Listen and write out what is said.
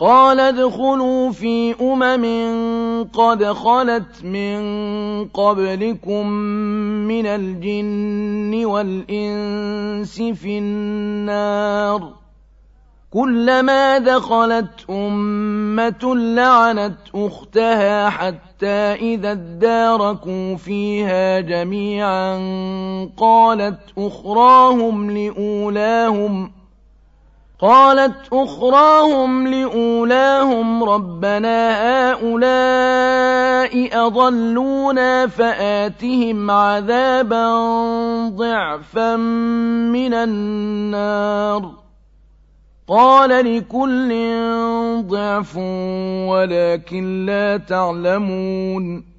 قال ادخلوا في قد خلت من قبلكم من الجن والإنس في النار كلما دخلت أمة لعنت أختها حتى إذا اداركوا فيها جميعا قالت أخراهم لأولاهم ربنا هؤلاء أضلونا فآتهم عذابا ضعفا من النار قال لكل ضعف ولكن لا تعلمون